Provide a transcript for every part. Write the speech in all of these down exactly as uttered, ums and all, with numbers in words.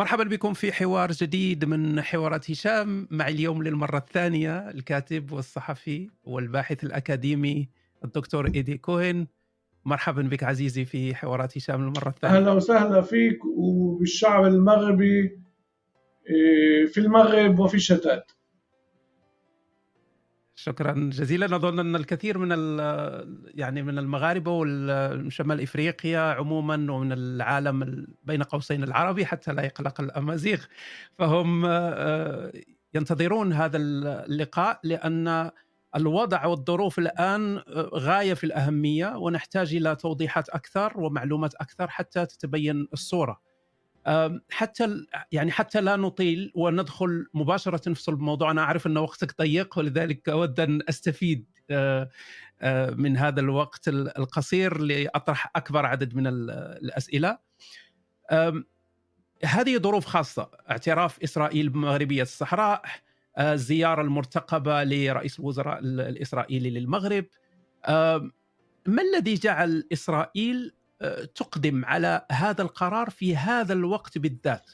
مرحبا بكم في حوار جديد من حوارات هشام. معي اليوم للمرة الثانية الكاتب والصحفي والباحث الأكاديمي الدكتور إيدي كوهن. مرحبا بك عزيزي في حوارات هشام المرة الثانية. أهلا وسهلا فيك وبالشعب المغربي في المغرب وفي الشتات. شكرا جزيلا. أظن أن الكثير من يعني من المغاربة وشمال إفريقيا عموما ومن العالم بين قوسين العربي حتى لا يقلق الأمازيغ، فهم ينتظرون هذا اللقاء لأن الوضع والظروف الآن غاية في الأهمية، ونحتاج إلى توضيحات أكثر ومعلومات أكثر حتى تتبين الصورة. حتى يعني حتى لا نطيل وندخل مباشرة في صلب الموضوع. أنا أعرف أن وقتك ضيق ولذلك أود أن أستفيد من هذا الوقت القصير لأطرح أكبر عدد من الأسئلة. هذه ظروف خاصة، اعتراف إسرائيل بمغربية الصحراء، الزيارة المرتقبة لرئيس الوزراء الإسرائيلي للمغرب. ما الذي جعل إسرائيل تقدم على هذا القرار في هذا الوقت بالذات؟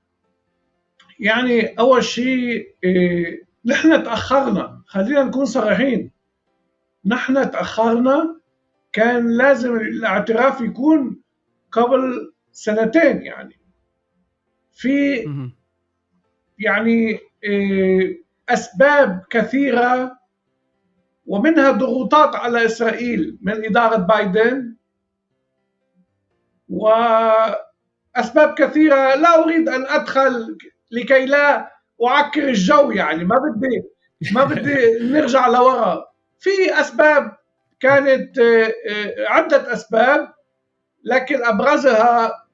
يعني أول شيء إيه، نحن تأخرنا، خلينا نكون صريحين، نحن تأخرنا. كان لازم الاعتراف يكون قبل سنتين، يعني في يعني إيه أسباب كثيرة، ومنها ضغوطات على إسرائيل من إدارة بايدن، وأسباب كثيرة لا أريد أن أدخل لكي لا أعكر الجو. يعني ما بدي ما بدي نرجع لورا. في أسباب كانت عدة أسباب، لكن أبرزها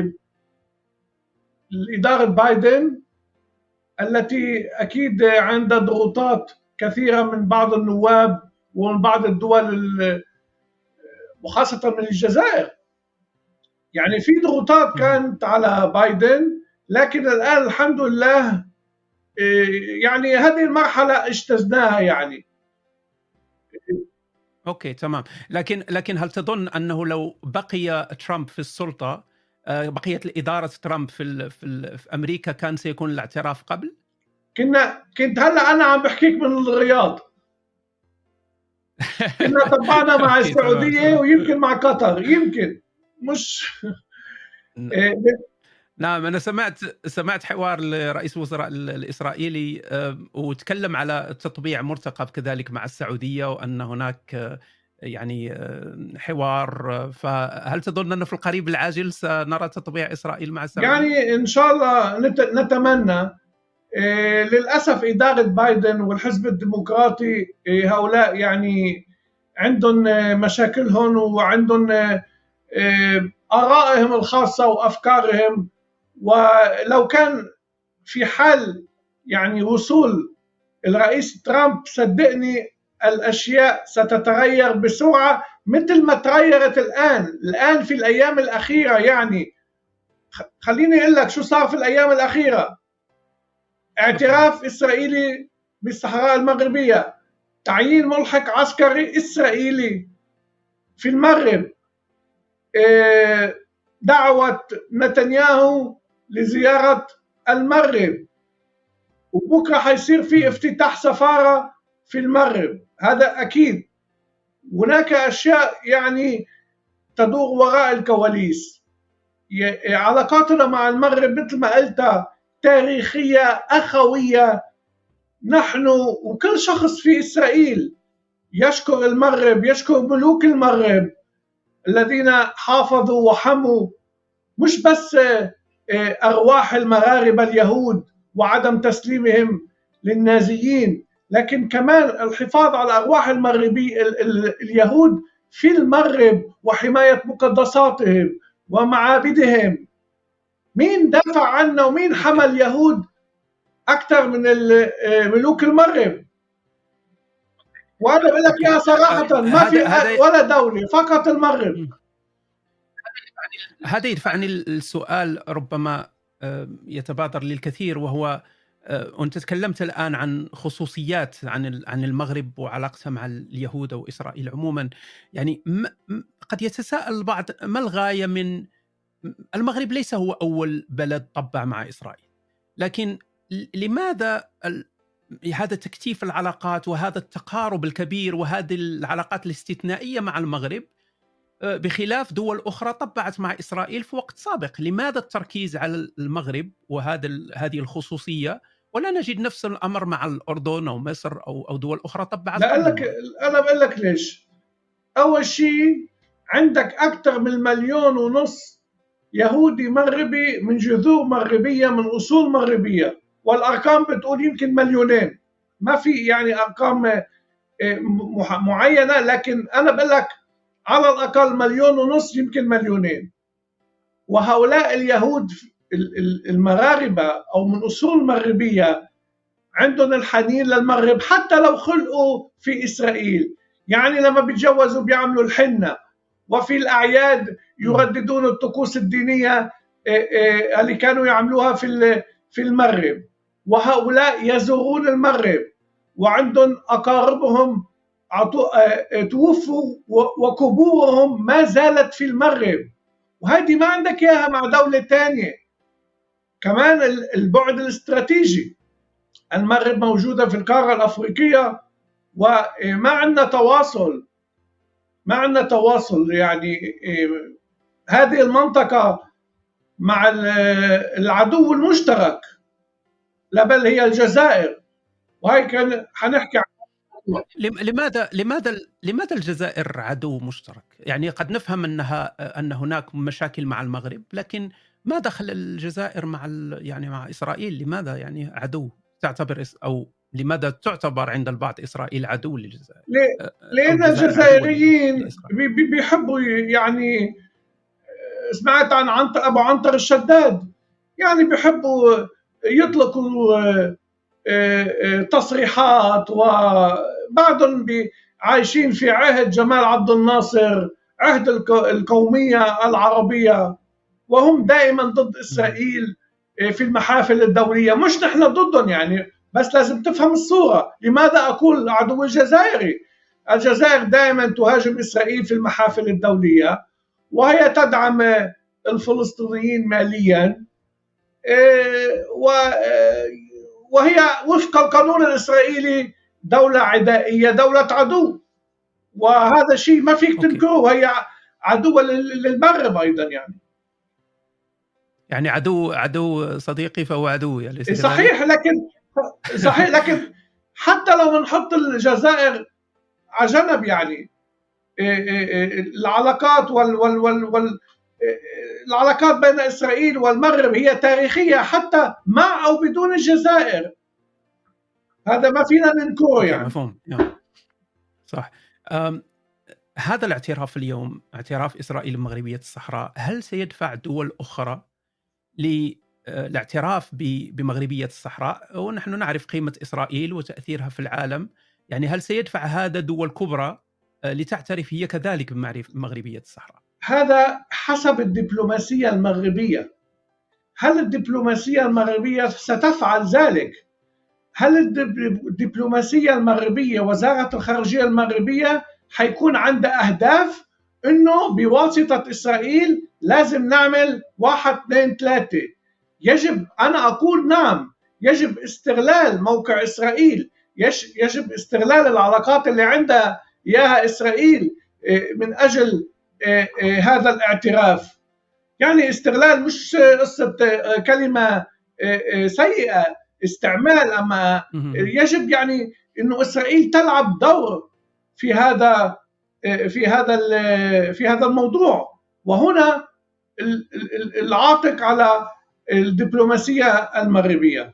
إدارة بايدن التي أكيد عندها ضغوطات كثيرة من بعض النواب ومن بعض الدول وخاصة من الجزائر. يعني في ضغوطات كانت على بايدن، لكن الآن الحمد لله يعني هذه المرحلة اجتزناها. يعني أوكي تمام. لكن لكن هل تظن أنه لو بقي ترامب في السلطة، بقيت إدارة ترامب في في في أمريكا، كان سيكون الاعتراف قبل؟ كنا كنت هلا أنا عم بحكيك من الرياض. كنا طبعنا مع السعودية ويمكن مع قطر، يمكن مش نعم. أنا سمعت سمعت حوار لرئيس الوزراء الإسرائيلي وتكلم على تطبيع مرتقب كذلك مع السعودية، وأن هناك يعني حوار. فهل تظن أن في القريب العاجل سنرى تطبيع إسرائيل مع السعودية؟ يعني إن شاء الله نتمنى. للأسف إدارة بايدن والحزب الديمقراطي هؤلاء يعني عندهم مشاكلهم وعندهم آرائهم الخاصة وأفكارهم، ولو كان في حال يعني وصول الرئيس ترامب، صدقني الأشياء ستتغير بسرعة مثل ما تغيرت الآن الآن في الأيام الأخيرة. يعني خليني أقول لك شو صار في الأيام الأخيرة. اعتراف إسرائيلي بالصحراء المغربية، تعيين ملحق عسكري إسرائيلي في المغرب، دعوة نتنياهو لزيارة المغرب، وبكرة حيصير في افتتاح سفارة في المغرب. هذا أكيد. هناك أشياء يعني تدور وراء الكواليس. علاقاتنا مع المغرب مثل ما قلت تاريخية أخوية. نحن وكل شخص في إسرائيل يشكر المغرب، يشكر ملوك المغرب الذين حافظوا وحموا مش بس أرواح المغاربة اليهود وعدم تسليمهم للنازيين، لكن كمان الحفاظ على أرواح المغربي اليهود في المغرب وحماية مقدساتهم ومعابدهم. مين دافع عنا ومين حمى اليهود أكثر من ملوك المغرب؟ وأنا بقول لك يا صراحة ما في ولا دولة، فقط المغرب. هذا يدفعني السؤال ربما يتبادر للكثير، وهو أنت تكلمت الآن عن خصوصيات عن عن المغرب وعلاقتها مع اليهود أو إسرائيل عموما. يعني قد يتساءل البعض ما الغاية من المغرب ليس هو أول بلد طبع مع إسرائيل، لكن لماذا هذا تكثيف العلاقات وهذا التقارب الكبير وهذه العلاقات الاستثنائية مع المغرب بخلاف دول أخرى طبعت مع إسرائيل في وقت سابق؟ لماذا التركيز على المغرب وهذا هذه الخصوصية ولا نجد نفس الأمر مع الأردن أو مصر أو أو دول أخرى طبعت لا قبل لك المغرب؟ أنا بقول لك ليش. أول شيء عندك أكثر من مليون ونص يهودي مغربي من جذور مغربية من أصول مغربية، والأرقام بتقول يمكن مليونين، ما في يعني أرقام معينة، لكن أنا بقول لك على الأقل مليون ونص يمكن مليونين. وهؤلاء اليهود المغاربة أو من أصول مغربية عندهم الحنين للمغرب حتى لو خلقوا في إسرائيل. يعني لما بيتجوزوا بيعملوا الحنة، وفي الأعياد يرددون الطقوس الدينية اللي كانوا يعملوها في في المغرب. وهؤلاء يزورون المغرب وعندهم أقاربهم توفوا وقبورهم ما زالت في المغرب، وهذه ما عندك إياها مع دولة تانية. كمان البعد الاستراتيجي، المغرب موجودة في القارة الأفريقية وما عندنا تواصل ما عندنا تواصل يعني هذه المنطقة مع العدو المشترك، لا بل هي الجزائر، وهي كان حنحكي. لماذا لماذا لماذا الجزائر عدو مشترك؟ يعني قد نفهم انها ان هناك مشاكل مع المغرب، لكن ما دخل الجزائر مع يعني مع اسرائيل؟ لماذا يعني عدو تعتبر او لماذا تعتبر عند البعض اسرائيل عدو للجزائر؟ لان الجزائريين بيحبوا يعني، سمعت عن عنتر ابو عنتر الشداد، يعني بيحبوا يطلقوا تصريحات، وبعضهم عايشين في عهد جمال عبد الناصر، عهد القومية العربية، وهم دائما ضد إسرائيل في المحافل الدولية. مش نحن ضدهم يعني، بس لازم تفهم الصورة. لماذا أقول عدو الجزائري؟ الجزائر دائما تهاجم إسرائيل في المحافل الدولية، وهي تدعم الفلسطينيين ماليا، وهي وفق القانون الإسرائيلي دولة عدائية، دولة عدو، وهذا شيء ما فيك تنكره. هي عدوة للمغرب أيضا يعني يعني عدو عدو صديقي فهو عدو يعني. صحيح، لكن صحيح لكن حتى لو نحط الجزائر على جنب، يعني العلاقات وال وال وال, وال العلاقات بين إسرائيل والمغرب هي تاريخية حتى مع أو بدون الجزائر، هذا ما فينا ننكره يعني. مفهوم صح. هذا الاعتراف اليوم، اعتراف إسرائيل بمغربية الصحراء، هل سيدفع دول أخرى للاعتراف بمغربية الصحراء؟ ونحن نعرف قيمة إسرائيل وتأثيرها في العالم، يعني هل سيدفع هذا دول كبرى لتعترف هي كذلك بمغربية الصحراء؟ هذا حسب الدبلوماسية المغربية. هل الدبلوماسية المغربية ستفعل ذلك؟ هل الدبلوماسية المغربية، وزارة الخارجية المغربية، حيكون عندها أهداف إنه بواسطة إسرائيل لازم نعمل واحد اثنين ثلاثة؟ يجب، أنا أقول نعم، يجب استغلال موقع إسرائيل، يجب استغلال العلاقات اللي عندها إياها إسرائيل من أجل هذا الاعتراف. يعني استغلال مش قصة كلمة سيئة، استعمال، أما يجب يعني إنه إسرائيل تلعب دور في هذا في هذا في هذا الموضوع. وهنا العاتق على الدبلوماسية المغربية.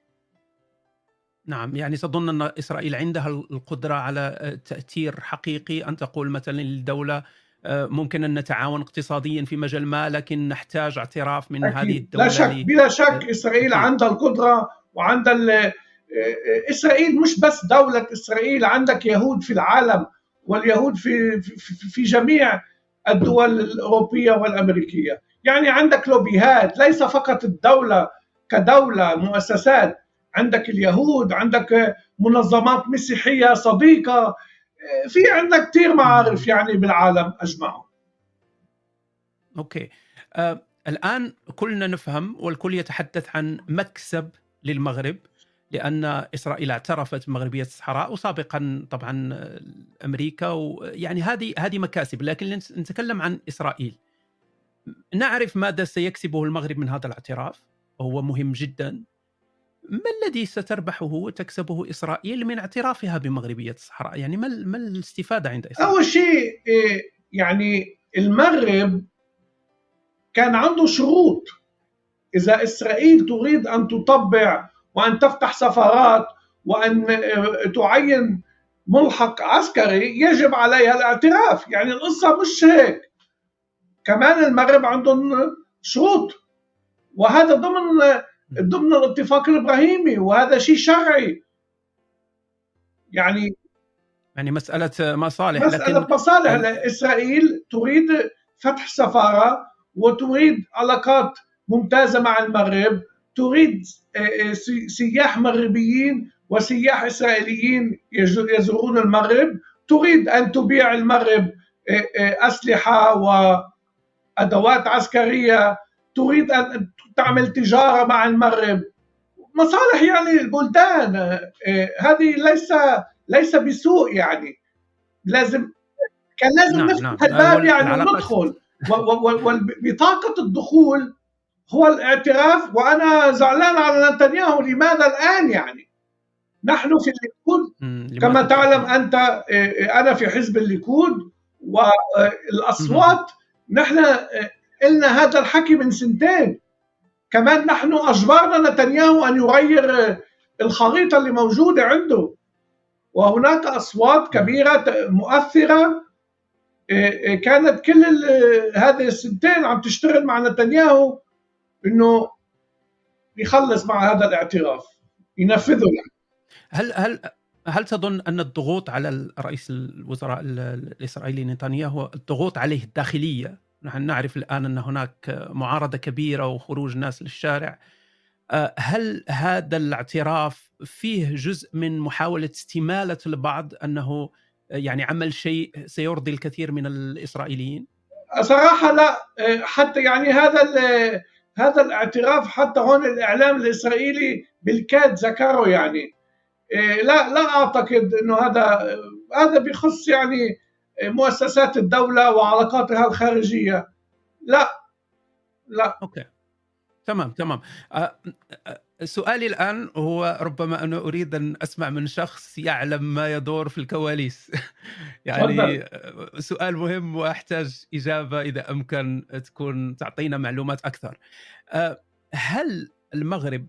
نعم، يعني تظن أن إسرائيل عندها القدرة على تأثير حقيقي، أن تقول مثلا للدولة ممكن أن نتعاون اقتصاديا في مجال ما، لكن نحتاج اعتراف من أكيد. هذه الدولة. لا شك، بلا شك إسرائيل عندها القدرة، وعندها إسرائيل مش بس دولة إسرائيل، عندك يهود في العالم، واليهود في في جميع الدول الأوروبية والأمريكية. يعني عندك لوبيهات، ليس فقط الدولة كدولة مؤسسات، عندك اليهود، عندك منظمات مسيحية صديقة، في عندك كثير معارف يعني بالعالم أجمعه. أوكي. الآن كلنا نفهم والكل يتحدث عن مكسب للمغرب، لأن إسرائيل اعترفت بمغربية الصحراء، وسابقا طبعا أمريكا، ويعني هذه هذه مكاسب. لكن نتكلم عن إسرائيل، نعرف ماذا سيكسبه المغرب من هذا الاعتراف، وهو مهم جدا. ما الذي ستربحه وتكسبه إسرائيل من اعترافها بمغربية الصحراء؟ يعني ما ما الاستفادة عند إسرائيل؟ أول شيء إيه، يعني المغرب كان عنده شروط. إذا إسرائيل تريد أن تطبع وأن تفتح سفارات وأن آه، تعين ملحق عسكري، يجب عليها الاعتراف. يعني القصة مش هيك، كمان المغرب عندهم شروط، وهذا ضمن ضمن الاتفاق الإبراهيمي، وهذا شيء شرعي. يعني يعني مسألة مصالح، مسألة لكن مصالح. ال... إسرائيل تريد فتح سفارة وتريد علاقات ممتازة مع المغرب، تريد سياح مغربيين وسياح إسرائيليين يزورون المغرب، تريد أن تبيع المغرب أسلحة وأدوات عسكرية، تريد أن تعمل تجارة مع المغرب. مصالح يعني البلدان، هذه ليس ليس بسوء. يعني لازم كان لازم نعم نفتح نعم الباب يعني والعلاقات. وندخل، وبطاقة الدخول هو الاعتراف. وأنا زعلان على نتنياهو، لماذا الآن؟ يعني نحن في الليكود كما تعلم أنت، أنا في حزب الليكود، والأصوات نحن قلنا هذا الحكي من سنتين. كمان نحن أجبرنا نتنياهو أن يغير الخريطة اللي موجودة عنده، وهناك أصوات كبيرة مؤثرة كانت كل هذه السنتين عم تشتغل مع نتنياهو إنه يخلص مع هذا الاعتراف، ينفذه. يعني هل هل هل تظن أن الضغوط على رئيس الوزراء الإسرائيلي نتنياهو، الضغوط عليه الداخلية، نحن نعرف الآن أن هناك معارضة كبيرة وخروج ناس للشارع، هل هذا الاعتراف فيه جزء من محاولة استمالة البعض أنه يعني عمل شيء سيرضي الكثير من الإسرائيليين؟ صراحة لا. حتى يعني هذا هذا الاعتراف، حتى هون الإعلام الإسرائيلي بالكاد ذكره. يعني لا لا أعتقد إنه هذا هذا بيخص يعني مؤسسات الدولة وعلاقاتها الخارجية. لا لا. أوكي، تمام تمام. سؤالي الآن هو، ربما أنا أريد أن أسمع من شخص يعلم ما يدور في الكواليس. يعني سؤال مهم وأحتاج إجابة إذا أمكن تكون تعطينا معلومات أكثر. هل المغرب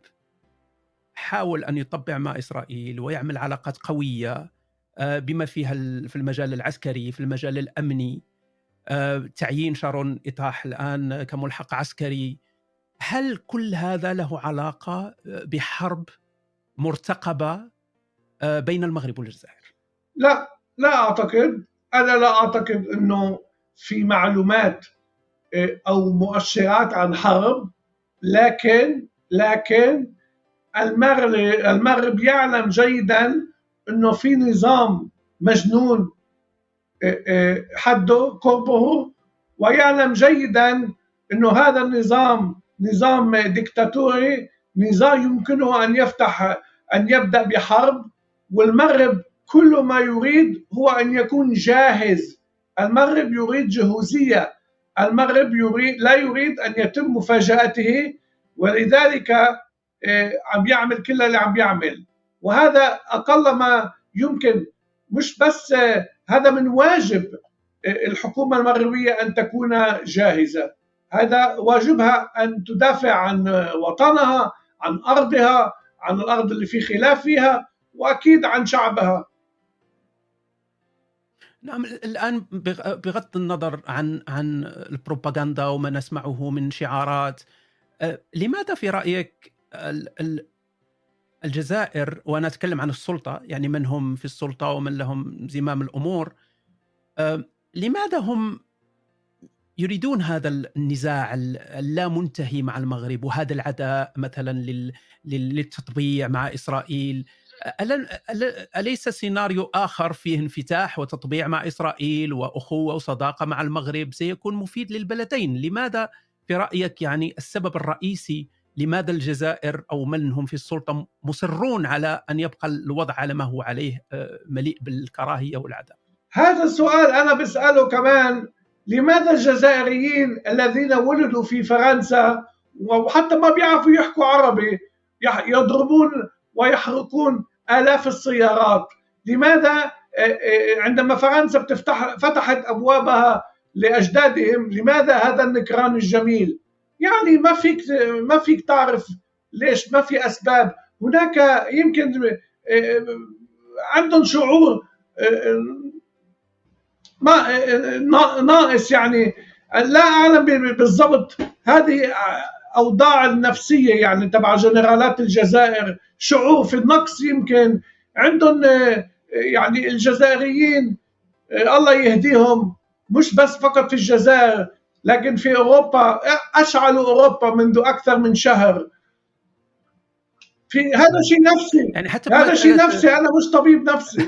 حاول أن يطبع مع إسرائيل ويعمل علاقات قوية بما فيها في المجال العسكري، في المجال الأمني، تعيين شارون إيطاح الآن كملحق عسكري؟ هل كل هذا له علاقة بحرب مرتقبة بين المغرب والجزائر؟ لا لا أعتقد. أنا لا أعتقد أنه في معلومات أو مؤشرات عن حرب. لكن لكن المغرب المغرب يعلم جيدا أنه في نظام مجنون حده قربه، ويعلم جيدا أنه هذا النظام نظام ديكتاتوري، نظام يمكنه أن يفتح أن يبدأ بحرب. والمغرب كل ما يريد هو أن يكون جاهز. المغرب يريد جهوزية، المغرب يريد لا يريد أن يتم مفاجأته، ولذلك عم يعمل كل اللي عم يعمل. وهذا أقل ما يمكن. مش بس هذا من واجب الحكومة المغربية أن تكون جاهزة، هذا واجبها أن تدافع عن وطنها، عن أرضها، عن الأرض اللي في خلاف فيها، وأكيد عن شعبها. نعم. الآن بغض النظر عن عن البروباغندا وما نسمعه من شعارات، لماذا في رأيك الجزائر، وأنا أتكلم عن السلطة، يعني من هم في السلطة ومن لهم زمام الأمور، لماذا هم يريدون هذا النزاع اللامنتهي مع المغرب وهذا العداء مثلا للتطبيع مع إسرائيل؟ أليس سيناريو آخر فيه انفتاح وتطبيع مع إسرائيل وأخوة وصداقة مع المغرب سيكون مفيد للبلدين؟ لماذا في رأيك يعني السبب الرئيسي لماذا الجزائر أو من هم في السلطة مصرون على أن يبقى الوضع على ما هو عليه مليء بالكراهية والعداء؟ هذا السؤال أنا بسأله كمان. لماذا الجزائريين الذين ولدوا في فرنسا وحتى ما بيعرفوا يحكوا عربي يضربون ويحرقون آلاف السيارات؟ لماذا عندما فرنسا بتفتح فتحت أبوابها لأجدادهم، لماذا هذا النكران الجميل؟ يعني ما فيك ما فيك تعرف ليش، ما في أسباب. هناك يمكن عندهم شعور ما ناقص، يعني لا أعلم بالضبط. هذه أوضاع النفسية يعني تبع جنرالات الجزائر، شعور في النقص يمكن عندهم. يعني الجزائريين الله يهديهم، مش بس فقط في الجزائر لكن في أوروبا، أشعلوا أوروبا منذ أكثر من شهر. في هذا شيء نفسي، يعني حتى هذا شيء نفسي، أنا مش طبيب نفسي.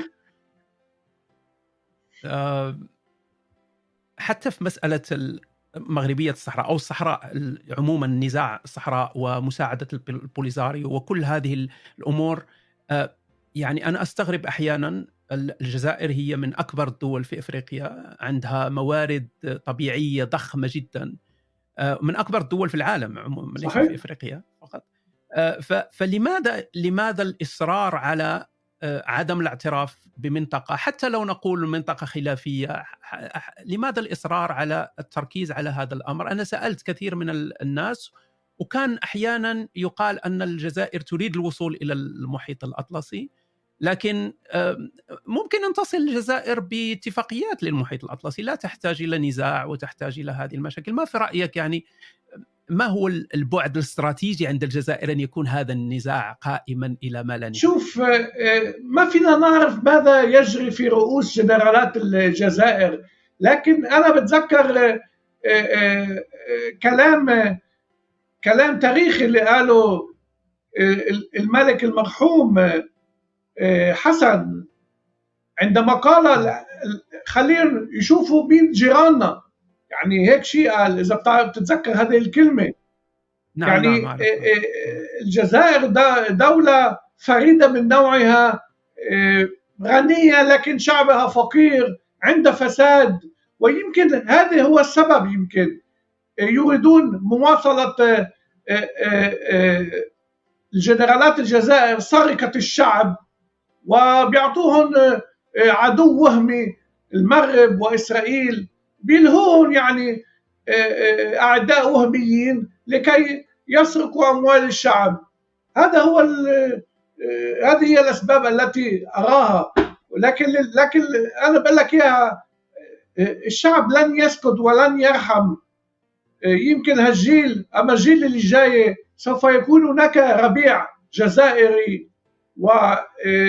حتى في مسألة مغربية الصحراء أو الصحراء عموما، نزاع الصحراء ومساعدة البوليزاريو وكل هذه الأمور، يعني أنا أستغرب أحيانا. الجزائر هي من أكبر الدول في إفريقيا، عندها موارد طبيعية ضخمة جدا، من أكبر الدول في العالم عموما، ليس في إفريقيا فقط. فلماذا لماذا الإصرار على عدم الاعتراف بمنطقة، حتى لو نقول منطقة خلافية؟ لماذا الإصرار على التركيز على هذا الأمر؟ أنا سألت كثير من الناس، وكان أحيانا يقال أن الجزائر تريد الوصول إلى المحيط الأطلسي، لكن ممكن أن تصل الجزائر باتفاقيات للمحيط الأطلسي، لا تحتاج إلى نزاع وتحتاج إلى هذه المشاكل. ما في رأيك يعني ما هو البعد الاستراتيجي عند الجزائر أن يكون هذا النزاع قائما إلى ما لا نهاية؟ شوف، ما فينا نعرف ماذا يجري في رؤوس جنرالات الجزائر، لكن أنا بتذكر كلام كلام تاريخي اللي قاله الملك المرحوم حسن عندما قال خلينا يشوفوا مين جيراننا. يعني هيك شيء قال، إذا بتتذكر هذه الكلمة. نعم يعني نعم الجزائر دولة فريدة من نوعها، غنية لكن شعبها فقير، عندها فساد، ويمكن هذا هو السبب. يمكن يريدون مواصلة الجنرالات الجزائر سرقة الشعب، وبيعطوهم عدو وهمي المغرب وإسرائيل، بيلهون يعني أعداء وهميين لكي يسرقوا أموال الشعب. هذا هو هذه هي الأسباب التي أراها. لكن لكن أنا بقول لك إياها، الشعب لن يسكت ولن يرحم. يمكن هالجيل أما الجيل اللي جاي سوف يكون هناك ربيع جزائري، ولن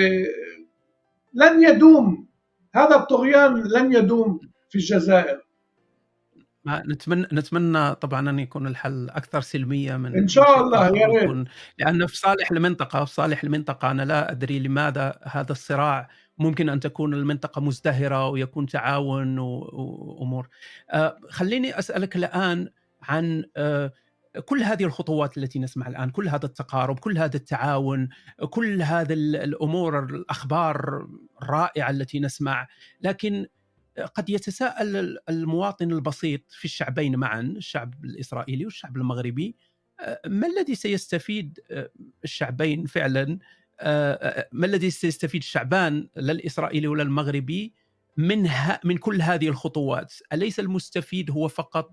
يدوم هذا الطغيان، لن يدوم في الجزائر. نتمنى نتمنى طبعا أن يكون الحل أكثر سلمية من إن شاء الله، يا ريت، لأنه في صالح المنطقة في صالح المنطقة. أنا لا أدري لماذا هذا الصراع. ممكن أن تكون المنطقة مزدهرة ويكون تعاون وأمور. خليني أسألك الآن عن كل هذه الخطوات التي نسمع الآن، كل هذا التقارب، كل هذا التعاون، كل هذه الأمور، الأخبار الرائعة التي نسمع، لكن قد يتساءل المواطن البسيط في الشعبين معا، الشعب الإسرائيلي والشعب المغربي، ما الذي سيستفيد الشعبين فعلا؟ ما الذي سيستفيد الشعبان، لا الإسرائيلي ولا المغربي، من من كل هذه الخطوات؟ أليس المستفيد هو فقط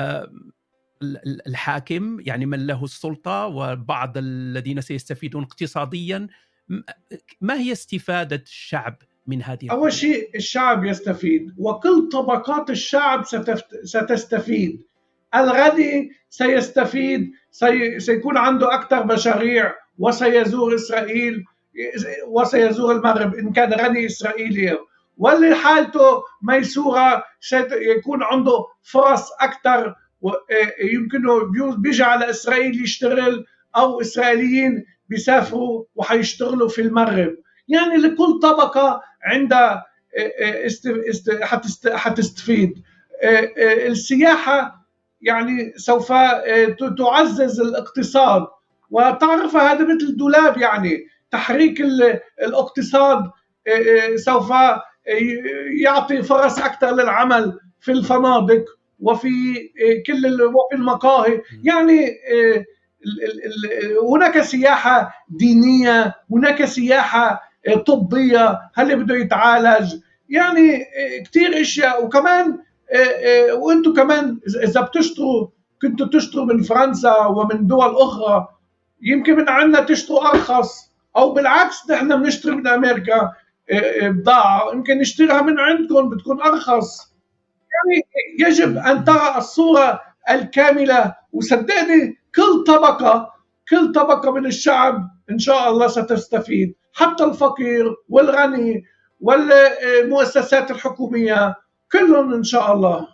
الحاكم، يعني من له السلطة، وبعض الذين سيستفيدون اقتصاديا؟ ما هي استفادة الشعب من هذه؟ أول شيء الشعب يستفيد، وكل طبقات الشعب ستستفيد. الغني سيستفيد، سي... سيكون عنده أكثر مشاريع، وسيزور إسرائيل وسيزور المغرب إن كان غني إسرائيلي، واللي حالته ميسورة سيكون عنده فرص أكثر، يمكنه بيجي على إسرائيل يشتغل، أو إسرائيليين بيسافروا وحيشتغلوا في المغرب. يعني لكل طبقة عندها حتستفيد. السياحة يعني سوف تعزز الاقتصاد. وتعرف هذا مثل دولاب، يعني تحريك الاقتصاد سوف يعطي فرص أكثر للعمل في الفنادق وفي كل وفي المقاهي. يعني هناك سياحة دينية، هناك سياحة طبية، هل بده يتعالج، يعني كثير اشياء. وكمان وانتم كمان اذا بتشتروا كنتوا تشتروا من فرنسا ومن دول اخرى، يمكن من عندنا تشتروا ارخص، او بالعكس نحن بنشتري من امريكا بضاعة يمكن نشتريها من عندكم بتكون ارخص. يعني يجب ان ترى الصورة الكاملة، وصدقني كل طبقة كل طبقة من الشعب ان شاء الله ستستفيد، حتى الفقير والغني والمؤسسات الحكومية كلهم ان شاء الله.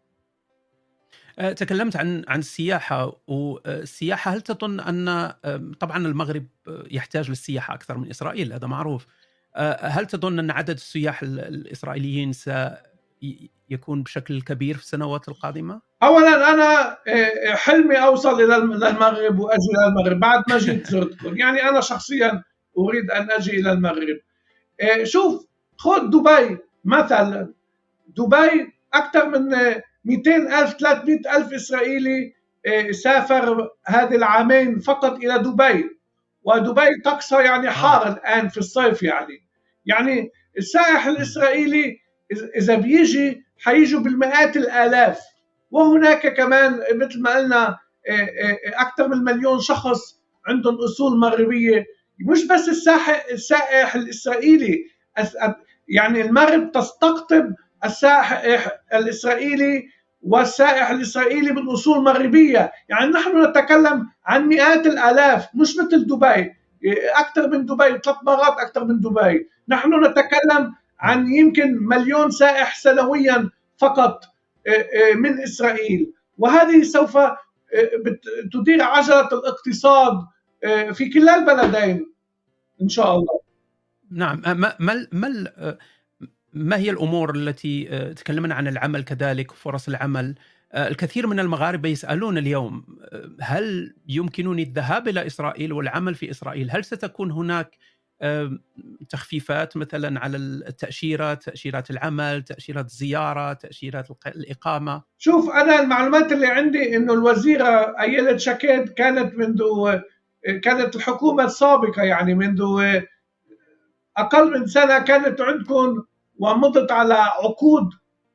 تكلمت عن عن السياحة، والسياحة هل تظن أن طبعا المغرب يحتاج للسياحة أكثر من إسرائيل، هذا معروف، هل تظن أن عدد السياح الإسرائيليين سيكون بشكل كبير في السنوات القادمة؟ أولا أنا حلمي أوصل إلى المغرب وأجي إلى المغرب بعد ما جيت زرتكم، يعني أنا شخصيا أريد أن أجي إلى المغرب. شوف خذ دبي مثلا، دبي أكثر من مئتين ألف ثلاثمئة ألف إسرائيلي سافر هذه العامين فقط إلى دبي، ودبي طقسها يعني حار الآن في الصيف. يعني يعني السائح الإسرائيلي إذا بيجي حيجوا بالمئات الآلاف. وهناك كمان مثل ما قلنا أكثر من مليون شخص عندهم أصول مغربية. مش بس السائح السائح الإسرائيلي، يعني المغرب تستقطب السائح الإسرائيلي والسائح الإسرائيلي من أصول مغربية. يعني نحن نتكلم عن مئات الآلاف، مش مثل دبي أكثر من دبي ثلاث مرات أكثر من دبي. نحن نتكلم عن يمكن مليون سائح سنويا فقط من إسرائيل، وهذه سوف تدير عجلة الاقتصاد في كلا البلدين إن شاء الله. نعم. ما ما ما ما هي الأمور التي تكلمنا عن العمل كذلك فرص العمل؟ الكثير من المغاربة يسألون اليوم هل يمكنني الذهاب إلى إسرائيل والعمل في إسرائيل؟ هل ستكون هناك تخفيفات مثلا على التأشيرة، تأشيرات العمل، تأشيرات الزيارة، تأشيرات الإقامة؟ شوف أنا المعلومات اللي عندي إنه الوزيرة أيلة شكيد كانت منذ كانت الحكومة السابقة، يعني منذ أقل من سنة كانت عندكم ومضت على عقود،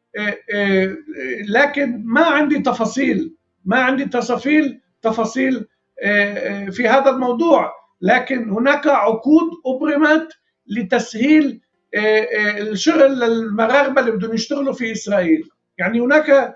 لكن ما عندي تفاصيل ما عندي تفاصيل تفاصيل في هذا الموضوع. لكن هناك عقود أبرمت لتسهيل الشغل للمغاربة اللي بدهم يشتغلوا في إسرائيل. يعني هناك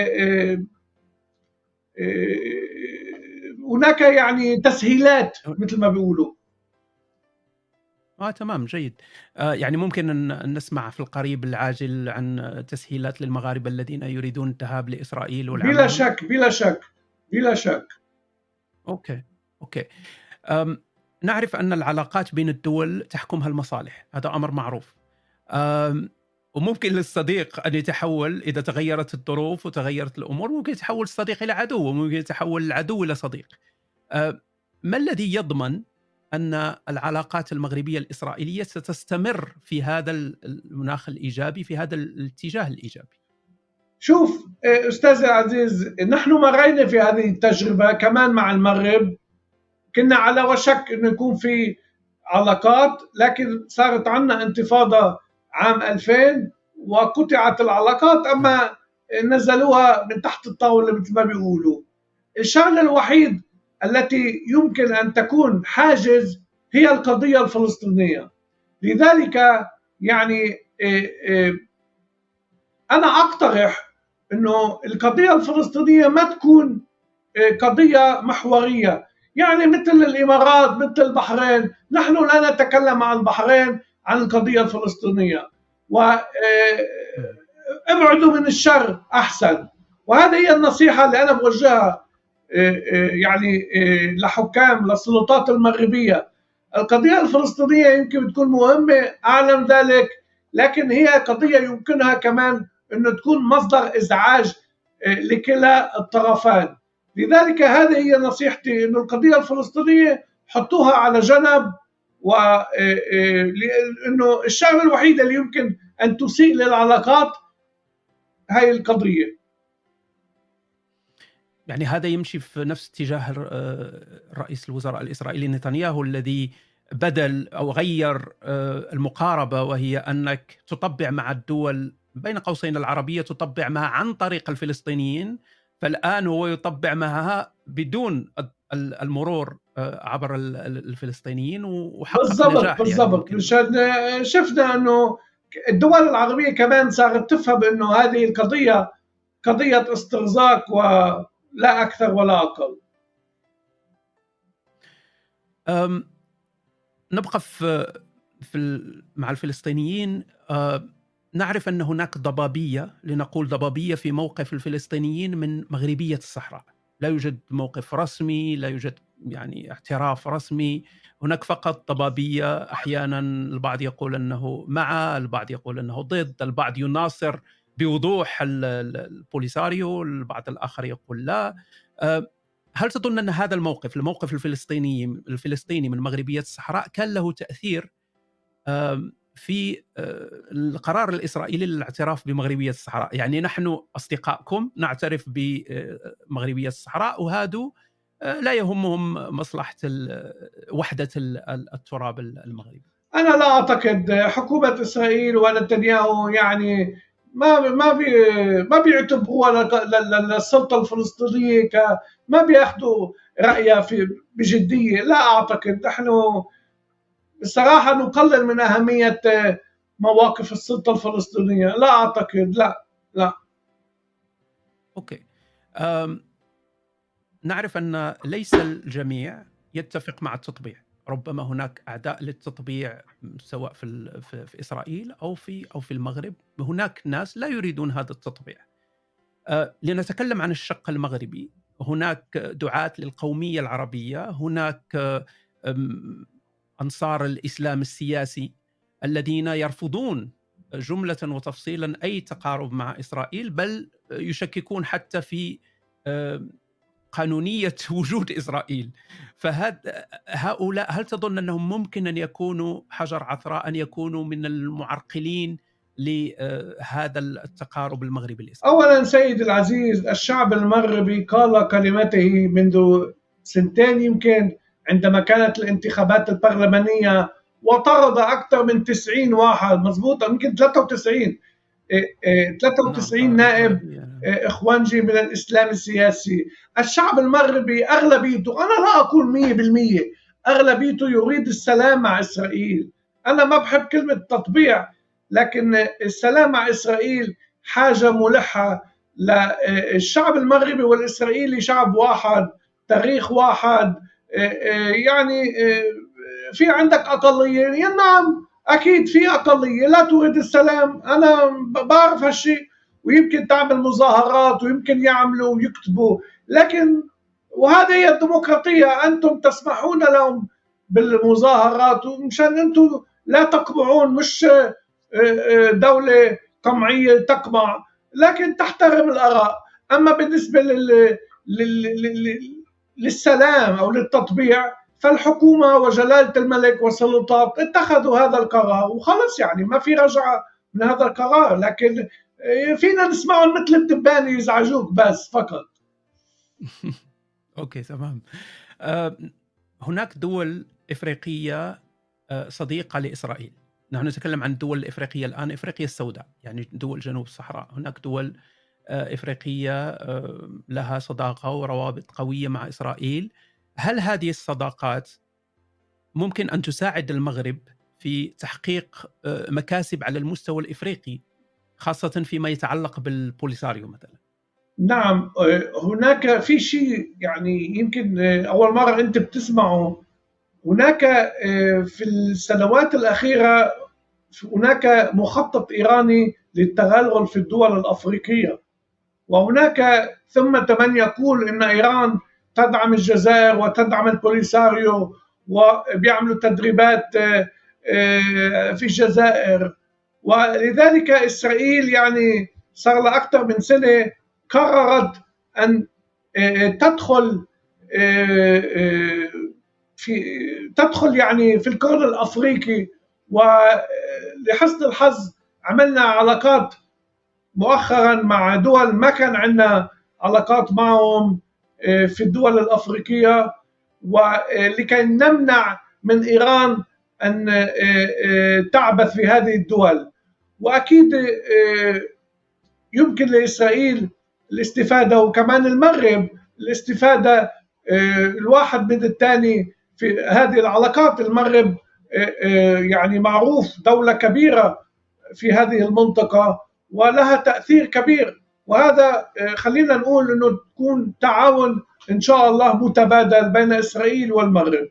هناك يعني تسهيلات مثل ما بيقولوا. آه تمام جيد. آه يعني ممكن أن نسمع في القريب العاجل عن تسهيلات للمغاربة الذين يريدون الذهاب لإسرائيل والعمل. بلا شك بلا شك بلا شك. أوكي أوكي. أم نعرف أن العلاقات بين الدول تحكمها المصالح، هذا أمر معروف. أم وممكن للصديق أن يتحول إذا تغيرت الظروف وتغيرت الأمور، ممكن يتحول الصديق إلى عدو، وممكن يتحول العدو إلى صديق. ما الذي يضمن أن العلاقات المغربية الإسرائيلية ستستمر في هذا المناخ الإيجابي، في هذا الاتجاه الإيجابي؟ شوف أستاذ العزيز، نحن مرينا في هذه التجربة كمان مع المغرب، كنا على وشك أنه يكون في علاقات، لكن صارت عنا انتفاضة عام ألفين وقطعت العلاقات، أما نزلوها من تحت الطاولة مثل ما بيقولوا. الشغلة الوحيد التي يمكن أن تكون حاجز هي القضية الفلسطينية. لذلك يعني أنا أقترح أنه القضية الفلسطينية ما تكون قضية محورية، يعني مثل الإمارات مثل البحرين. نحن لا نتكلم عن البحرين عن القضية الفلسطينية، وابعدوا من الشر أحسن. وهذه هي النصيحة اللي أنا بوجهها يعني لحكام للسلطات المغربية. القضية الفلسطينية يمكن تكون مهمة أعلم ذلك، لكن هي قضية يمكنها كمان أنه تكون مصدر إزعاج لكلا الطرفان. لذلك هذه هي نصيحتي، أن القضية الفلسطينية حطوها على جنب، وأنه الشغلة الوحيدة اللي يمكن أن تسيء للعلاقات هاي القضية. يعني هذا يمشي في نفس اتجاه رئيس الوزراء الإسرائيلي نتنياهو الذي بدل أو غير المقاربة، وهي أنك تطبع مع الدول بين قوسين العربية، تطبع معها عن طريق الفلسطينيين، فالآن هو يطبع معها بدون المرور عبر الفلسطينيين وحقق بالضبط نجاح. بالضبط يعني مشان شفنا أنه الدول العربية كمان صارت تفهم أنه هذه القضية قضية استرزاق ولا أكثر ولا أقل. نبقى في في مع الفلسطينيين. نعرف أن هناك ضبابية، لنقول ضبابية في موقف الفلسطينيين من مغربية الصحراء. لا يوجد موقف رسمي، لا يوجد يعني اعتراف رسمي، هناك فقط ضبابية. أحيانا البعض يقول أنه مع، البعض يقول أنه ضد، البعض يناصر بوضوح البوليساريو، البعض الآخر يقول لا. هل تظن أن هذا الموقف، الموقف الفلسطيني الفلسطيني من مغربية الصحراء، كان له تأثير في القرار الإسرائيلي للاعتراف بمغربية الصحراء؟ يعني نحن أصدقائكم نعترف بمغربية الصحراء، وهادو لا يهمهم مصلحة وحدة التراب المغربي. أنا لا أعتقد. حكومة إسرائيل ونتنياهو يعني ما ما بي ما بيعتبروها للسلطة الفلسطينية، ك ما بياخذوا رأيها في بجدية. لا أعتقد. نحن بصراحة نقلل من أهمية مواقف السلطة الفلسطينية. لا أعتقد. لا لا أوكي. نعرف أن ليس الجميع يتفق مع التطبيع، ربما هناك أعداء للتطبيع سواء في في إسرائيل أو في أو في المغرب. هناك ناس لا يريدون هذا التطبيع. لنتكلم عن الشق المغربي، هناك دعاة للقومية العربية، هناك أنصار الإسلام السياسي الذين يرفضون جملة وتفصيلا أي تقارب مع إسرائيل، بل يشككون حتى في قانونية وجود إسرائيل. فهؤلاء هل تظن أنهم ممكن أن يكونوا حجر عثراء، أن يكونوا من المعرقلين لهذا التقارب المغربي الإسرائيلي؟ أولا سيد العزيز، الشعب المغربي قال كلمته منذ سنتين يمكن، عندما كانت الانتخابات البرلمانية وطرد أكثر من تسعين واحد، مضبوط يمكن ثلاثة وتسعين ثلاثة وتسعين نائب إخوانجي من الإسلام السياسي. الشعب المغربي أغلبيته، أنا لا أقول مية بالمية، أغلبيته يريد السلام مع إسرائيل. أنا ما بحب كلمة تطبيع، لكن السلام مع إسرائيل حاجة ملحة للشعب المغربي والإسرائيلي. شعب واحد، تاريخ واحد. يعني في عندك أقلية، نعم أكيد في أقلية لا تريد السلام، أنا بعرف هالشيء، ويمكن تعمل مظاهرات ويمكن يعملوا ويكتبوا، لكن وهذه هي الديمقراطية. أنتم تسمحون لهم بالمظاهرات ومشان أنتم لا تقمعون، مش دولة قمعية تقمع، لكن تحترم الآراء. أما بالنسبة لل... لل... للسلام أو للتطبيع، فالحكومة وجلالة الملك والسلطات اتخذوا هذا القرار وخلص، يعني ما في رجعة من هذا القرار. لكن فينا نسمعهم مثل الدبان يزعجوك بس فقط. أوكي تمام. أه هناك دول إفريقية أه صديقة لإسرائيل. نحن نتكلم عن الدول الإفريقية الآن، إفريقيا السوداء، يعني دول جنوب الصحراء. هناك دول أه إفريقية أه لها صداقة وروابط قوية مع إسرائيل. هل هذه الصداقات ممكن أن تساعد المغرب في تحقيق أه مكاسب على المستوى الإفريقي، خاصة فيما يتعلق بالبوليساريو مثلا؟ نعم، هناك في شيء يعني يمكن أول مرة أنت بتسمعه. هناك في السنوات الأخيرة هناك مخطط إيراني للتغلغل في الدول الأفريقية، وهناك ثمة من يقول إن إيران تدعم الجزائر وتدعم البوليساريو وبيعملوا تدريبات في الجزائر. ولذلك إسرائيل يعني صار لها أكثر من سنة قررت أن تدخل في تدخل يعني في القرن الأفريقي. ولحسن الحظ عملنا علاقات مؤخرا مع دول ما كان عندنا علاقات معهم في الدول الأفريقية، ولكي نمنع من إيران أن تعبث في هذه الدول. وأكيد يمكن لإسرائيل الاستفادة، وكمان المغرب الاستفادة الواحد من الثاني في هذه العلاقات. المغرب يعني معروف دولة كبيرة في هذه المنطقة ولها تأثير كبير، وهذا خلينا نقول أنه تكون تعاون إن شاء الله متبادل بين إسرائيل والمغرب.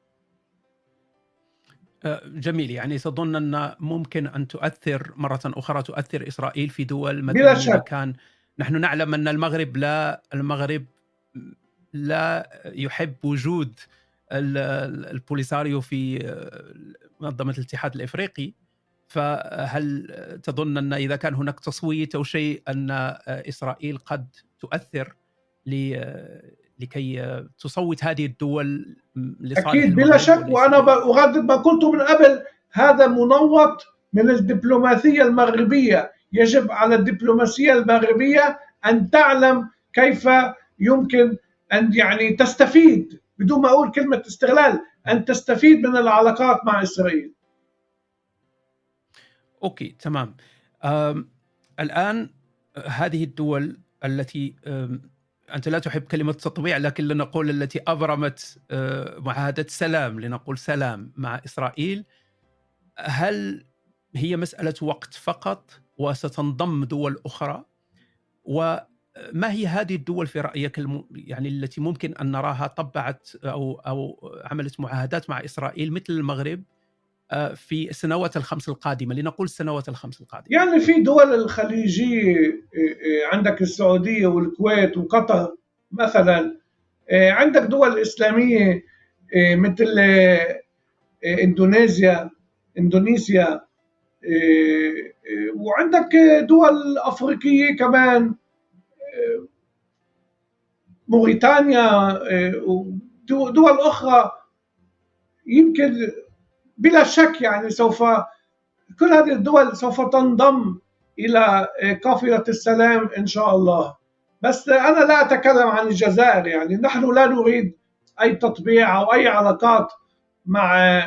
جميل. يعني تظن أن ممكن أن تؤثر مرة أخرى تؤثر إسرائيل في دول بلا مثلا شك. كان نحن نعلم أن المغرب لا المغرب لا يحب وجود البوليساريو في منظمة الاتحاد الإفريقي، فهل تظن أن إذا كان هناك تصويت أو شيء أن إسرائيل قد تؤثر لكي تصوت هذه الدول لصالح أكيد بلا شك. وأنا أردد ما قلت من قبل، هذا منوط من الدبلوماسية المغربية. يجب على الدبلوماسية المغربية أن تعلم كيف يمكن أن يعني تستفيد، بدون ما أقول كلمة استغلال، أن تستفيد من العلاقات مع إسرائيل. أوكي تمام. الآن هذه الدول التي أنت لا تحب كلمة تطبيع، لكن لنقول التي أبرمت معاهدة سلام، لنقول سلام مع إسرائيل، هل هي مسألة وقت فقط وستنضم دول أخرى؟ وما هي هذه الدول في رأيك الم... يعني التي ممكن أن نراها طبعت أو أو عملت معاهدات مع إسرائيل مثل المغرب في السنوات الخمس القادمة، لنقول السنوات الخمس القادمة؟ يعني في دول الخليجية، عندك السعودية والكويت وقطر مثلا، عندك دول إسلامية مثل إندونيسيا إندونيسيا وعندك دول أفريقية كمان، موريتانيا ودول أخرى. يمكن بلا شك يعني سوف كل هذه الدول سوف تنضم إلى قافلة السلام إن شاء الله. بس أنا لا أتكلم عن الجزائر، يعني نحن لا نريد أي تطبيع أو أي علاقات مع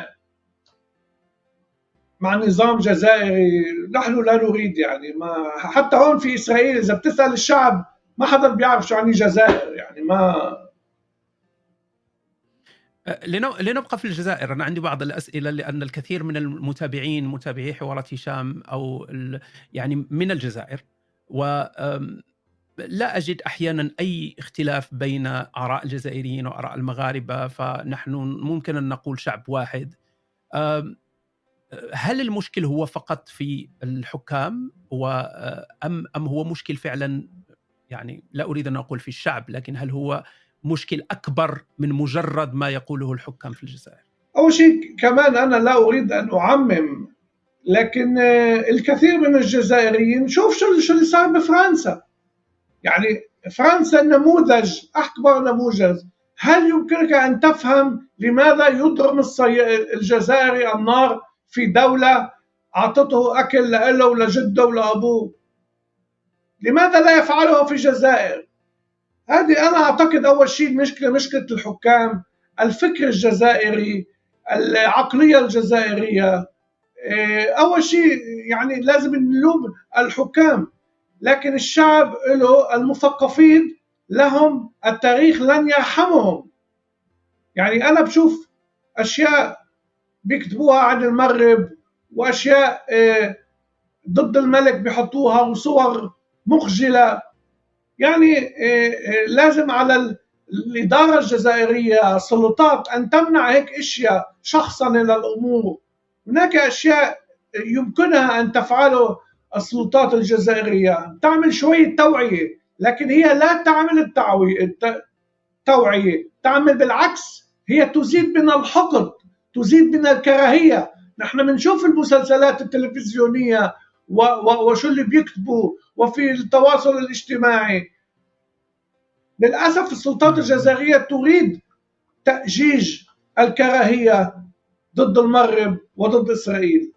مع نظام جزائري. نحن لا نريد يعني ما حتى هون في إسرائيل إذا بتسأل الشعب ما حدا بيعرف شو يعني جزائر، يعني ما. لنبقى في الجزائر، أنا عندي بعض الأسئلة لأن الكثير من المتابعين متابعي حوارات هشام أو يعني من الجزائر، ولا أجد أحيانا أي اختلاف بين آراء الجزائريين وآراء المغاربة، فنحن ممكن أن نقول شعب واحد. هل المشكل هو فقط في الحكام أم أم هو مشكل فعلا، يعني لا أريد أن أقول في الشعب، لكن هل هو مشكل أكبر من مجرد ما يقوله الحكام في الجزائر؟ أول شيء كمان أنا لا أريد أن أعمم، لكن الكثير من الجزائريين شوف شو شو اللي صار بفرنسا. يعني فرنسا نموذج، أكبر نموذج. هل يمكنك أن تفهم لماذا يضرم الجزائري النار في دولة أعطته أكل له ولجده ولأبوه؟ لماذا لا يفعله في الجزائر؟ هذه أنا أعتقد أول شيء المشكلة مشكلة الحكام، الفكر الجزائري، العقلية الجزائرية. أول شيء يعني لازم نلوم الحكام، لكن الشعب له، المثقفين لهم التاريخ لن يرحمهم. يعني أنا بشوف أشياء بيكتبوها عن المغرب وأشياء ضد الملك بيحطوها وصور مخجلة. يعني لازم على الإدارة الجزائرية السلطات أن تمنع هيك أشياء شخصنة للأمور. هناك أشياء يمكنها أن تفعله السلطات الجزائرية، تعمل شوية توعية، لكن هي لا تعمل التوعية، تعمل بالعكس، هي تزيد من الحقد، تزيد من الكراهية. نحن بنشوف المسلسلات التلفزيونية وشو اللي بيكتبوا وفي التواصل الاجتماعي. للأسف السلطات الجزائرية تريد تأجيج الكراهية ضد المغرب وضد إسرائيل.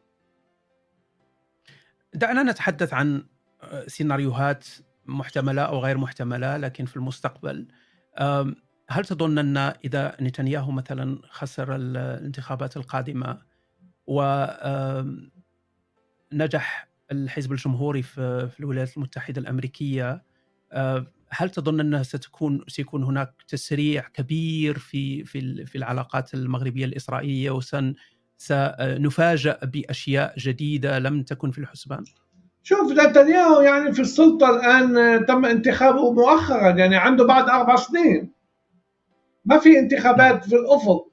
دعنا نتحدث عن سيناريوهات محتملة أو غير محتملة لكن في المستقبل. هل تظن أن إذا نتنياهو مثلا خسر الانتخابات القادمة ونجح الحزب الجمهوري في الولايات المتحدة الأمريكية، هل تظن أنه ستكون سيكون هناك تسريع كبير في في في العلاقات المغربية الإسرائيلية وسنفاجأ بأشياء جديدة لم تكن في الحسبان؟ شوف، نتنياهو يعني في السلطة الآن، تم انتخابه مؤخرا، يعني عنده بعد أربع سنين، ما في انتخابات في الأفق.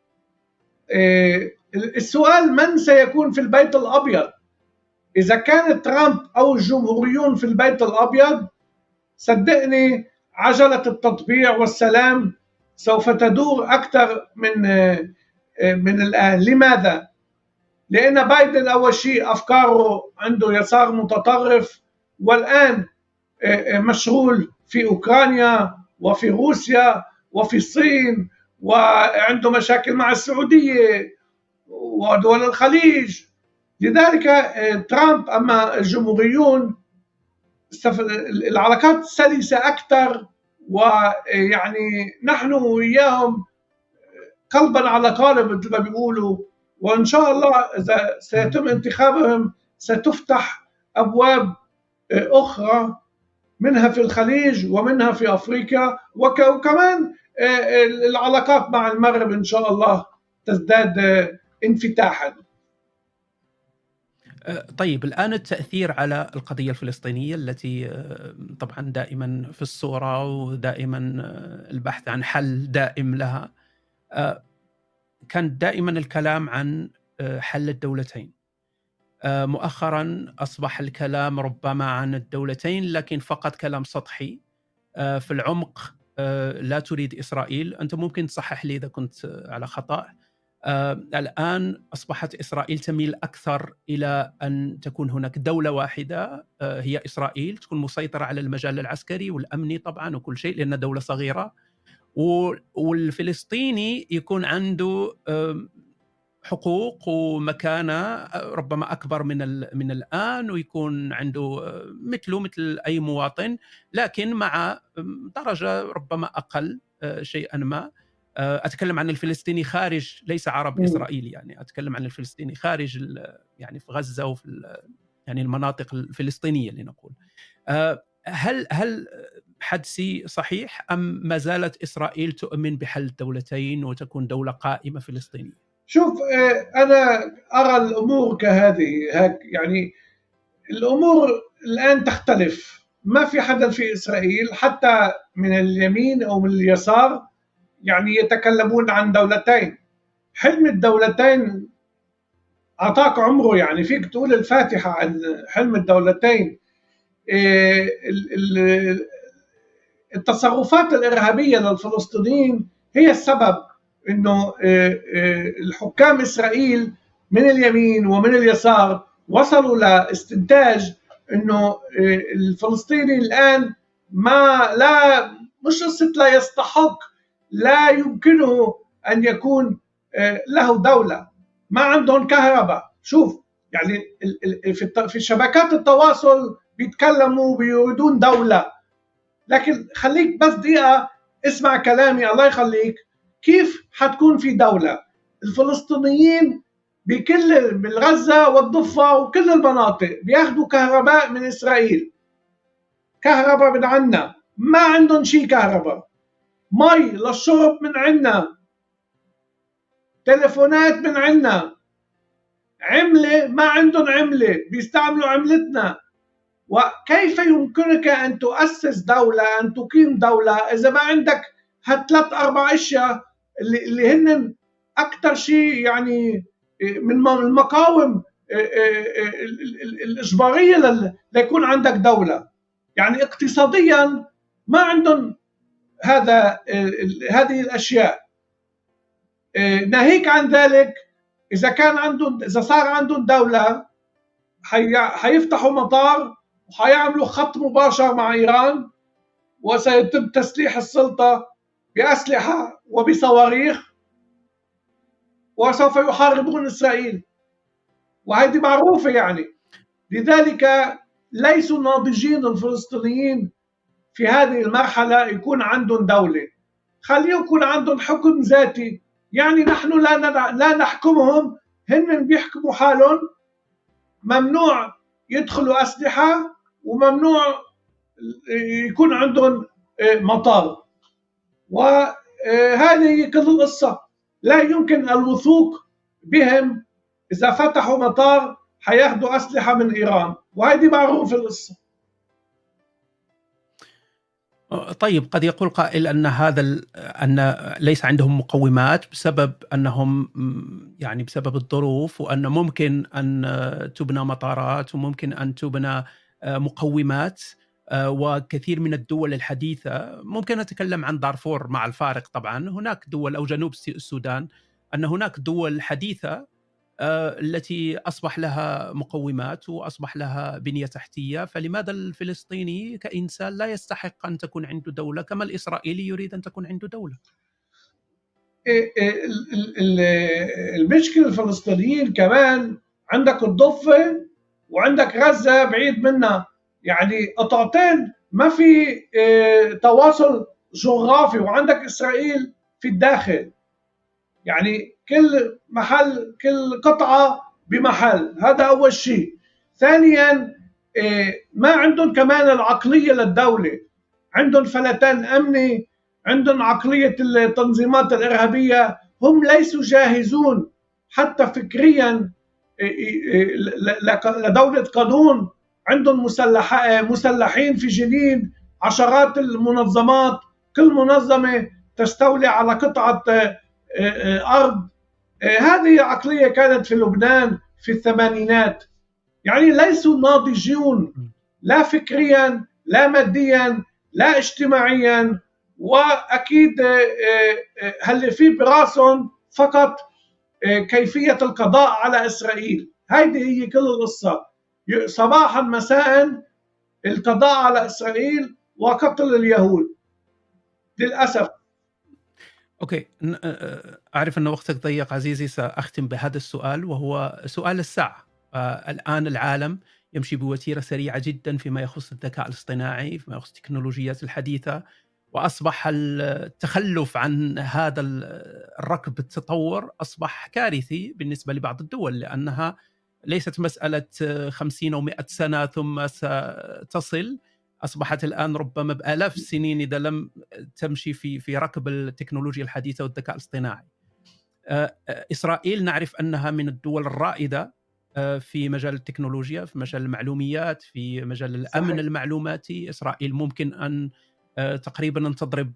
السؤال من سيكون في البيت الأبيض؟ إذا كان ترامب أو الجمهوريون في البيت الأبيض، صدقني عجلة التطبيع والسلام سوف تدور أكثر من من الآن. لماذا؟ لأن بايدن أول شيء أفكاره عنده يسار متطرف، والآن مشغول في أوكرانيا وفي روسيا وفي الصين، وعنده مشاكل مع السعودية ودول الخليج. لذلك ترامب أما الجمهوريون العلاقات سلسة أكثر، ويعني نحن وياهم قلبا على قالب مثل ما بيقولوا. وإن شاء الله إذا سيتم انتخابهم ستفتح أبواب أخرى، منها في الخليج ومنها في أفريقيا، وكمان العلاقات مع المغرب إن شاء الله تزداد انفتاحا. طيب الآن التأثير على القضية الفلسطينية التي طبعا دائما في الصورة ودائما البحث عن حل دائم لها، كان دائما الكلام عن حل الدولتين. مؤخرا أصبح الكلام ربما عن الدولتين لكن فقط كلام سطحي. في العمق لا تريد إسرائيل. أنت ممكن تصحح لي إذا كنت على خطأ. الآن أصبحت إسرائيل تميل أكثر إلى أن تكون هناك دولة واحدة هي إسرائيل، تكون مسيطرة على المجال العسكري والأمني طبعا وكل شيء لأنها دولة صغيرة، والفلسطيني يكون عنده حقوق ومكانة ربما أكبر من من الآن، ويكون عنده مثله مثل أي مواطن لكن مع درجة ربما أقل شيئا ما. أتكلم عن الفلسطيني خارج، ليس عرب إسرائيل، يعني أتكلم عن الفلسطيني خارج يعني في غزة وفي يعني المناطق الفلسطينية لنقول. هل هل حدسي صحيح أم ما زالت إسرائيل تؤمن بحل الدولتين وتكون دولة قائمة فلسطينية؟ شوف، أنا أرى الأمور كهذه، يعني الأمور الآن تختلف. ما في حدا في إسرائيل حتى من اليمين أو من اليسار يعني يتكلمون عن دولتين. حلم الدولتين أعطاك عمره، يعني فيك تقول الفاتحة عن حلم الدولتين. التصرفات الإرهابية للفلسطينيين هي السبب إنه الحكام إسرائيل من اليمين ومن اليسار وصلوا لاستنتاج إنه الفلسطيني الآن ما لا مش قصة لا يستحق، لا يمكنه أن يكون له دولة. ما عندهم كهرباء. شوف يعني في شبكات التواصل بيتكلموا بيريدون دولة، لكن خليك بس دقيقة اسمع كلامي الله يخليك. كيف حتكون في دولة؟ الفلسطينيين بكل بالغزة والضفة وكل المناطق بياخدوا كهرباء من إسرائيل، كهرباء من عنا، ما عندهم شيء كهرباء. مي للشرب من عنا، تليفونات من عنا، عملة ما عندهم عملة، بيستعملوا عملتنا. وكيف يمكنك أن تؤسس دولة، أن تقيم دولة إذا ما عندك هالثلاث أربع أشياء اللي, اللي هن أكثر شيء يعني من المقاوم الإجبارية ليكون عندك دولة. يعني اقتصاديا ما عندهم هذا هذه الأشياء. ناهيك عن ذلك، إذا كان عندهم إذا صار عندهم دولة حيفتحوا مطار وحيعملوا خط مباشر مع إيران، وسيتم تسليح السلطة بأسلحة وبصواريخ، وسوف يحاربون إسرائيل، وهذه معروفة يعني. لذلك ليسوا ناضجين الفلسطينيين في هذه المرحلة يكون عندهم دولة، خليه يكون عندهم حكم ذاتي. يعني نحن لا لا نحكمهم، هن بيحكموا حالهم. ممنوع يدخلوا أسلحة، وممنوع يكون عندهم مطار، وهذه هي كل القصة. لا يمكن الوثوق بهم. إذا فتحوا مطار حياخدوا أسلحة من إيران، وهذه معروفة القصة. طيب، قد يقول قائل أن هذا أن ليس عندهم مقومات بسبب أنهم يعني بسبب الظروف، وأن ممكن أن تبنى مطارات وممكن أن تبنى مقومات، وكثير من الدول الحديثة، ممكن نتكلم عن دارفور مع الفارق طبعا، هناك دول أو جنوب السودان، أن هناك دول حديثة التي أصبح لها مقومات وأصبح لها بنية تحتية. فلماذا الفلسطيني كإنسان لا يستحق أن تكون عنده دولة كما الإسرائيلي يريد أن تكون عنده دولة؟ المشكلة الفلسطينيين كمان عندك الضفة وعندك غزة بعيد منها، يعني قطعتين ما في تواصل جغرافي، وعندك إسرائيل في الداخل، يعني كل محل كل قطعة بمحل. هذا أول شيء. ثانيا ما عندهم كمان العقلية للدولة، عندهم فلتان أمني، عندهم عقلية التنظيمات الإرهابية. هم ليسوا جاهزون حتى فكريا لدولة قانون. عندهم مسلحين في جنين، عشرات المنظمات، كل منظمة تستولي على قطعة أرض. هذه عقلية كانت في لبنان في الثمانينات. يعني ليسوا ناضجون لا فكريا لا ماديا لا اجتماعيا، وأكيد هل في براسهم فقط كيفية القضاء على إسرائيل. هذه هي كل القصة، صباحا مساء القضاء على إسرائيل وقتل اليهود للأسف. أوكي، أعرف أن وقتك ضيق عزيزي، سأختم بهذا السؤال وهو سؤال الساعة. الآن العالم يمشي بوتيرة سريعة جدا فيما يخص الذكاء الاصطناعي، فيما يخص التكنولوجيات الحديثة، وأصبح التخلف عن هذا الركب التطور أصبح كارثي بالنسبة لبعض الدول، لأنها ليست مسألة خمسين أو مئة سنة ثم ستصل، أصبحت الآن ربما بآلاف السنين إذا لم تمشي في في ركب التكنولوجيا الحديثة والذكاء الاصطناعي. إسرائيل نعرف أنها من الدول الرائدة في مجال التكنولوجيا، في مجال المعلومات، في مجال الأمن صحيح. المعلوماتي. إسرائيل ممكن أن تقريبا أن تضرب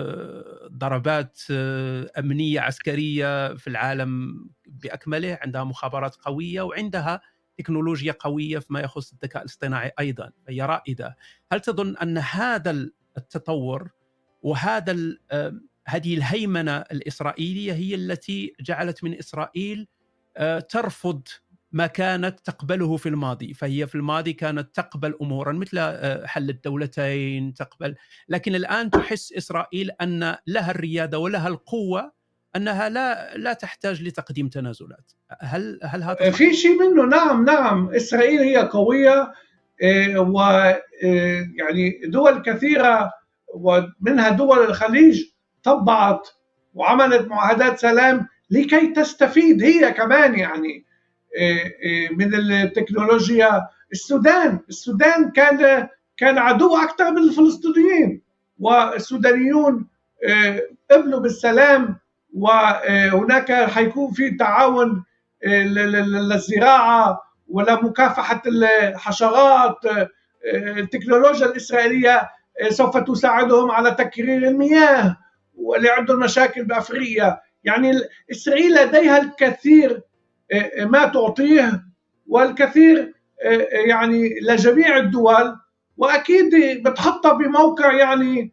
ضربات أمنية عسكرية في العالم بأكمله، عندها مخابرات قوية وعندها تكنولوجيا قوية فيما يخص الذكاء الاصطناعي أيضا، هي رائدة. هل تظن أن هذا التطور وهذا هذه الهيمنة الإسرائيلية هي التي جعلت من إسرائيل ترفض ما كانت تقبله في الماضي؟ فهي في الماضي كانت تقبل أمورا مثل حل الدولتين، تقبل، لكن الآن تحس إسرائيل أن لها الريادة ولها القوة، أنها لا لا تحتاج لتقديم تنازلات. هل هل هذا في شيء منه؟ نعم نعم، إسرائيل هي قوية، ويعني دول كثيرة ومنها دول الخليج طبعت وعملت معاهدات سلام لكي تستفيد هي كمان يعني من التكنولوجيا. السودان السودان كان كان عدو أكثر من الفلسطينيين، والسودانيون قبلوا بالسلام، وهناك حيكون في تعاون للزراعة ولمكافحة الحشرات. التكنولوجيا الإسرائيلية سوف تساعدهم على تكرير المياه واللي عندهم مشاكل بأفريقيا. يعني إسرائيل لديها الكثير ما تعطيه والكثير يعني لجميع الدول، وأكيد بتحطها بموقع يعني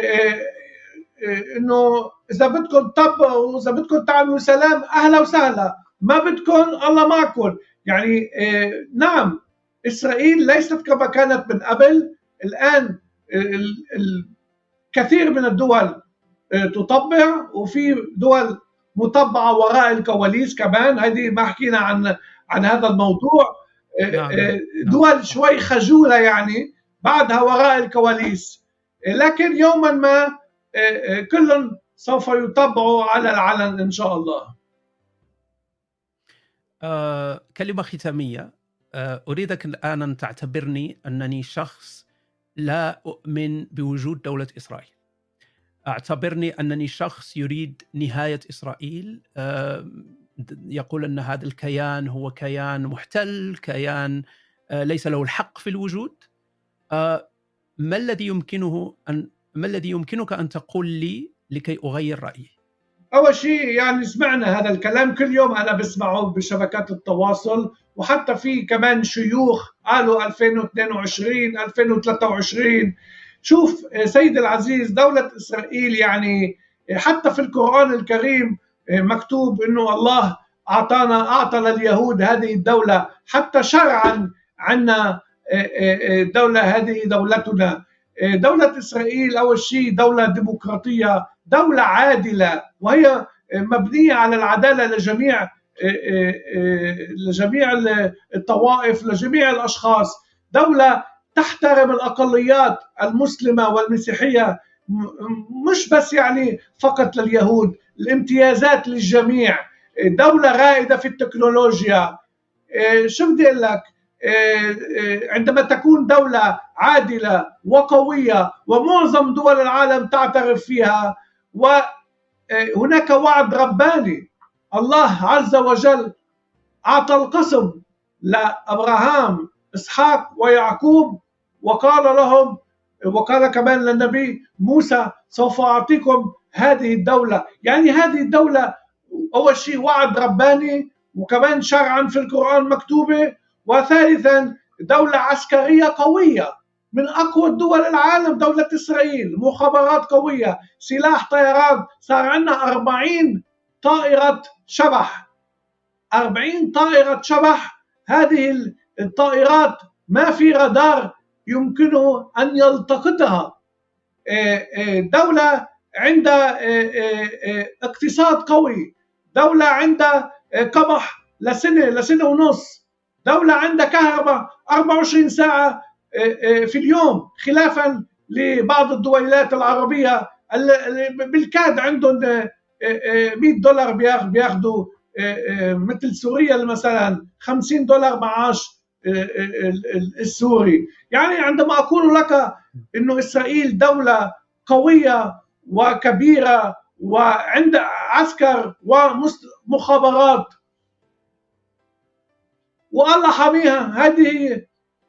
إنه إذا بدكم تطبقوا وإذا بدكم تعملوا سلام أهلا وسهلا، ما بدكم الله معكم. يعني نعم، إسرائيل ليست كما كانت من قبل. الآن كثير من الدول تطبع، وفي دول مطبعة وراء الكواليس كمان. هذه ما حكينا عن عن هذا الموضوع. نعم، نعم، دول شوي خجولة يعني بعدها وراء الكواليس، لكن يوما ما كل سوف يطبعوا على العلن إن شاء الله. آه، كلمة ختامية. آه، أريدك الآن أن تعتبرني أنني شخص لا أؤمن بوجود دولة إسرائيل. أعتبرني أنني شخص يريد نهاية إسرائيل، آه، يقول أن هذا الكيان هو كيان محتل، كيان آه، ليس له الحق في الوجود. آه، ما الذي يمكنه أن ما الذي يمكنك أن تقول لي لكي أغير رأيي؟ أول شيء يعني سمعنا هذا الكلام كل يوم، أنا بسمعه بشبكات التواصل، وحتى في كمان شيوخ قالوا ألفين واثنين وعشرين ألفين وثلاثة وعشرين. شوف سيد العزيز، دولة إسرائيل يعني حتى في القرآن الكريم مكتوب إنه الله أعطانا أعطى لليهود هذه الدولة، حتى شرعا عنا دولة، هذه دولتنا. دولة إسرائيل أول شيء دولة ديمقراطية، دولة عادلة، وهي مبنية على العدالة لجميع لجميع الطوائف، لجميع الأشخاص. دولة تحترم الأقليات المسلمة والمسيحية، مش بس يعني فقط لليهود، الامتيازات للجميع. دولة رائدة في التكنولوجيا. شو بدي أقول لك، عندما تكون دولة عادلة وقوية ومعظم دول العالم تعترف فيها، وهناك وعد رباني، الله عز وجل أعطى القسم لأبراهام إسحاق ويعقوب، وقال لهم، وقال كمان للنبي موسى سوف أعطيكم هذه الدولة. يعني هذه الدولة أول شيء وعد رباني، وكمان شرعا في القرآن مكتوبة، وثالثا دولة عسكرية قوية من أقوى دول العالم. دولة إسرائيل مخابرات قوية، سلاح طيران، صار عندنا أربعين طائرة شبح، أربعين طائرة شبح. هذه الطائرات ما في رادار يمكنه أن يلتقطها. دولة عندها اقتصاد قوي، دولة عندها قمح لسنة لسنة ونص، دولة عندها كهرباء أربعة وعشرين ساعة في اليوم، خلافا لبعض الدولات العربية بالكاد عندهم مئة دولار بياخدوا، مثل سوريا مثلا خمسين دولار معاش السوري. يعني عندما أقول لك إنه إسرائيل دولة قوية وكبيرة وعند عسكر ومخابرات والله حاميها، هذه هي.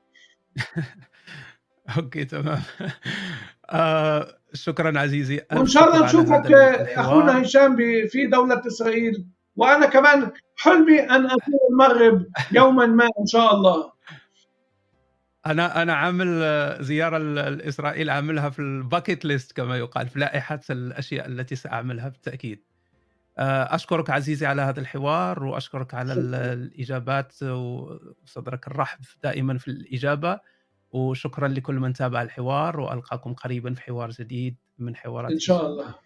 اوكي تمام. آه شكرا عزيزي، وان شاء الله نشوفك اخونا هشام في دولة اسرائيل، وانا كمان حلمي ان ازور المغرب يوما ما ان شاء الله. انا انا عامل زياره لاسرائيل، عاملها في الباكيت ليست كما يقال، في لائحه الاشياء التي ساعملها بالتاكيد. اشكرك عزيزي على هذا الحوار، واشكرك على الاجابات وصدرك الرحب دائما في الاجابه، وشكرا لكل من تابع الحوار، والقاكم قريبا في حوار جديد من حوارات ان شاء الله.